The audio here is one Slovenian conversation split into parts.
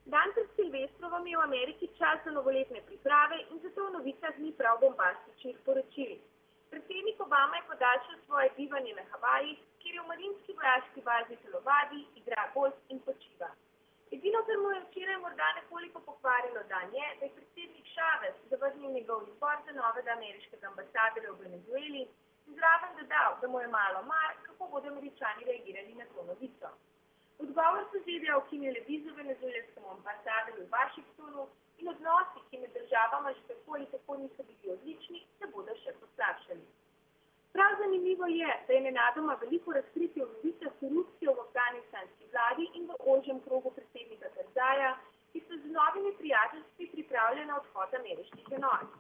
Dan pred Silvestrovom je v Ameriki čas za novoletne priprave in zato v novicah ni prav bombastičnih poročil. Predsednik Obama je podaljšal svoje bivanje na Havajih, kjer je v marinski vojaški bazi telovadi, igra golf in počiva. Edino, kar mu je včeraj morda nekoliko pokvarilo dan je, da je predsednik Chavez zavrnil njegov izbor za novega ameriškega ambasadorja v Venezueli in zraven dodal, da mu je malo mar, kako bodo Američani reagirali na to novico. Odgovor so ZDA ukinile vizo venezuelskemu ambasadorju v Washingtonu in odnosi, ki med državama že tako ali tako niso bili odlični, se bodo še poslabšali. Prav zanimivo je, da je nenadoma veliko razkritje v novicah korupcije v afganistanski vladi in v ožjem krogu predsednika Karzaja, ki so z novimi prijateljstvi pripravljali na odhod ameriških enot.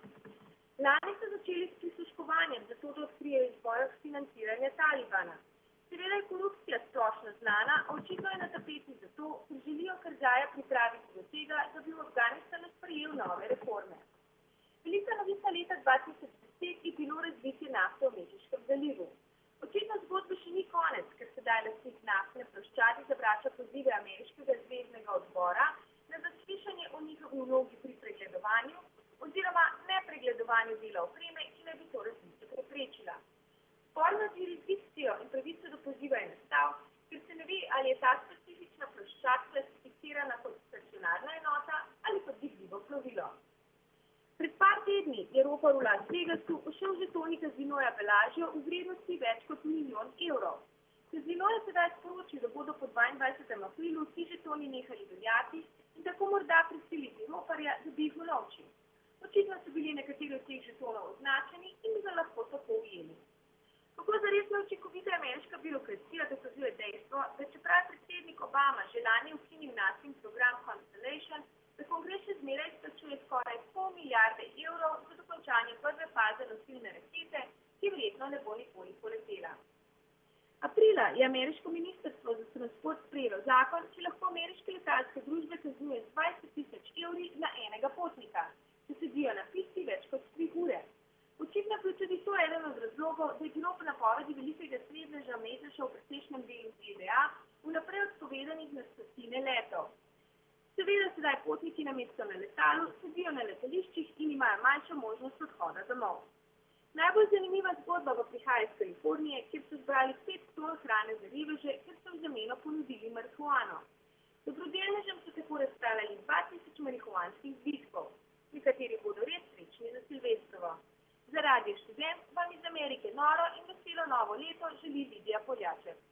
Lani so začeli s prisluškovanjem, zato da odkrijejo izvor financiranja Talibana. Seveda je korupcija splošno znana, a očitno je na tapeti zato, ker želijo Karzaja pripraviti do tega, da bi v Afganistanu sprejel nove reforme. Velika novica leta 2010 je bilo razvitje nafte v Mehiškem zalivu. Očitno zgodbe še ni konec, ker sedaj lastnik naftne ploščadi zavrača pozive ameriškega zveznega odbora na zaslišanje o njihovi vlogi pri pregledovanju oziroma nepregledovanju dela opreme, ki naj bi to razvitje preprečila. Spor nad jurisdikcijo in pravico do poziva je nastal, ker se ne ve, ali je ta specifična ploščad klasificirana kot stacionarna enota ali kot gibljivo plovilo. Pred par tedni je ropar v Las Vegasu ušel žetoni kazinoja Bellagio v vrednosti več kot €1 milijon. Kazino je sedaj sporočil, da bodo po 22. aprilu vsi žetoni nehali veljati in tako morda prisiliti roparja, da bi jih unovčil. Očitno so bili nekateri od teh žetonov označeni in bi ga lahko tako ujeli. Kako zares neučinkovita ameriška birokracija dokazuje dejstvo, da čeprav predsednik Obama že lani ukinil NASAin program Constellation, da kongres še zmeraj izplačuje skoraj €0,5 milijarde za dokončanje prve faze nosilne rakete, ki verjetno ne bo nikoli poletela. Aprila je ameriško ministrstvo za transport sprejelo zakon, ki lahko ameriške letalske družbe kaznuje z €20,000 na enega potnika, ki sedijo na pisti več kot 3 ure. Očitno je tudi to eden od razlogov, da je bilo po napovedi velikega slednježa Meseša v precejšnjem delu ZDA vnaprej odpovedanih na stotine letov. Seveda sedaj potniki namesto na letalu sedijo na letališčih in imajo manjšo možnost odhoda domov. Najbolj zanimiva zgodba pa prihaja iz Kalifornije, kjer so zbrali 5 ton hrane za riveže, ker so v zameno ponudili marihuano. Dobrodelnežem so tako razpravljali 2000 marihuanskih zvitkov. Nekateri bodo res srečni za Silvestrovo. Za Radio Študent vam iz Amerike noro in veselo novo leto želi Lidija Poljaček.